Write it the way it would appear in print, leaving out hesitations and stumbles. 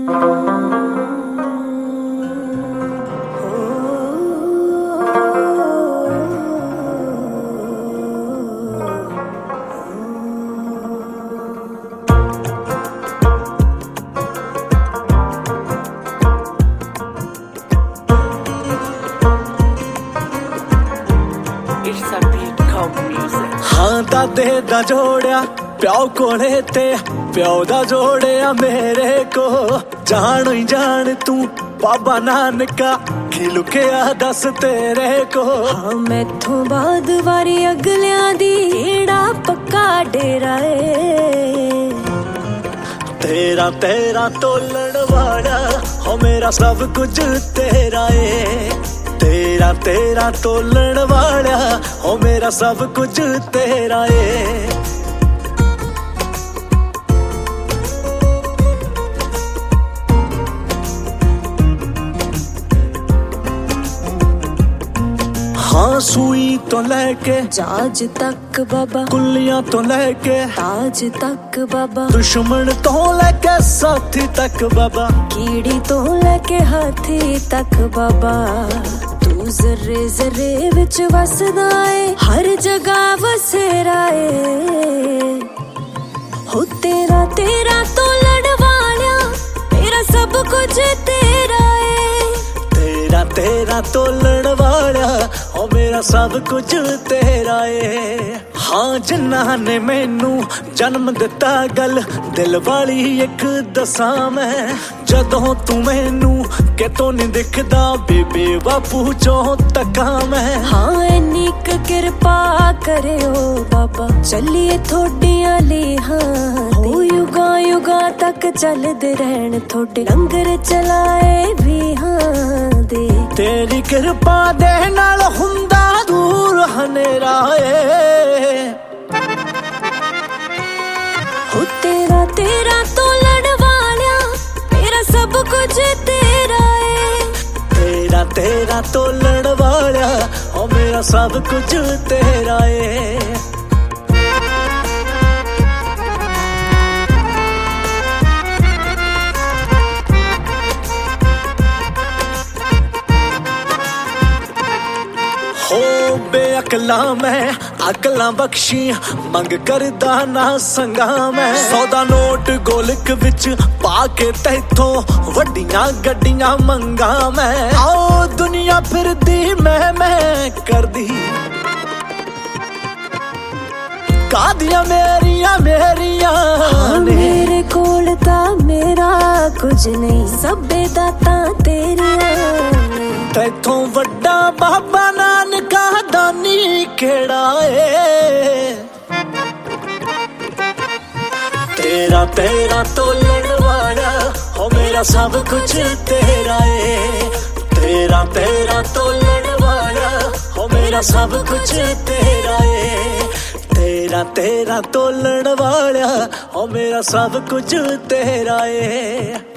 हाँ दादे दा जोड़िया प्यो कोले ते प्यो दा जोड़िया मेरे को जान ही जान तू बाबा नानका की लुकिया दस तेरे को। हाँ मैथों बाद वारी अगलियां दी एड़ा पक्का डेरा है। तेरा तेरा तोलण वाला हो मेरा सब कुछ तेरा है। तेरा तेरा तोलण वाला हो मेरा सब कुछ तेरा है। हाँ सुई तो लेके जाज तक बाबा, कुल्लियां तो लेके ताज तक बाबा, दुश्मन तो लेके साथी तक बाबा, कीड़ी तो लेके हाथी तक बाबा। तू जर्रे जर्रे विच वसदा है, हर जगह वसेरा है। हो तेरा तेरा तोलण वालिया मेरा सब कुछ तेरा है। तेरा तेरा तोलण वाला ओ मेरा सब कुछ तेरा है। हाँ जिन्ना ने मैनू जन्म दिता गल दिल वाली एक दसा मैं, जदों तू मैनू कितों नहीं दिखदा बेबे बापू चो तका मैं। हाँ इन्नी कृपा करे ओ बाबा, चलिए थोड़ियां ले हाँ हो युगा युगा तक चलदे रहन थोड़े लंगर चलाए भी हाँ दे। तेरी कृपा दे नाल हुंदा दूर हनेरा है। हो तेरा तेरा तोलण वालिया मेरा सब कुछ तेरा है। तेरा तेरा तोलण वाला ओ मेरा सब कुछ तेरा है। हो बेअकला मैं अकला बख्शी मंग करदा ना संगा मैं। 100 नोट गोलक विच पाके तैथों वड्डियां गड्डियां मंगा मैं। आओ दुनिया फिरदी मैं करदी कादियां मेरिया मेरिया। हाँ, मेरे कोल ता मेरा कुछ नहीं, सबे दाता तेरिया। तैथों वड्डा बाबा नानका दानी केड़ा है। तेरा तेरा तोलण वाला हो मेरा सब कुछ तेरा है। तेरा तेरा तोलण वाला हो मेरा सब कुछ तेरा है। तेरा तेरा तोलण वाला हो मेरा सब कुछ तेरा है।